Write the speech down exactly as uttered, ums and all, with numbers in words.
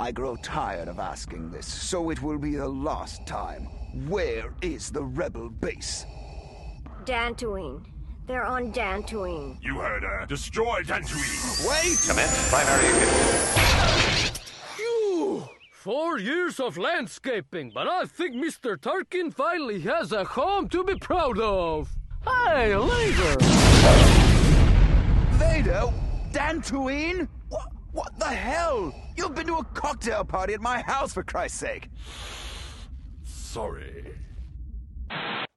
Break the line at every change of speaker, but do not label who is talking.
I grow tired of asking this, so it will be the last time. Where is the rebel base?
Dantooine. They're on Dantooine.
You heard her. Destroy Dantooine.
Wait!
Commence primary ignition.
Phew! Four years of landscaping, but I think Mister Tarkin finally has a home to be proud of. Hey, later!
Vader? Dantooine? What, what the hell? You've been to a cocktail party at my house, for Christ's sake.
Sorry.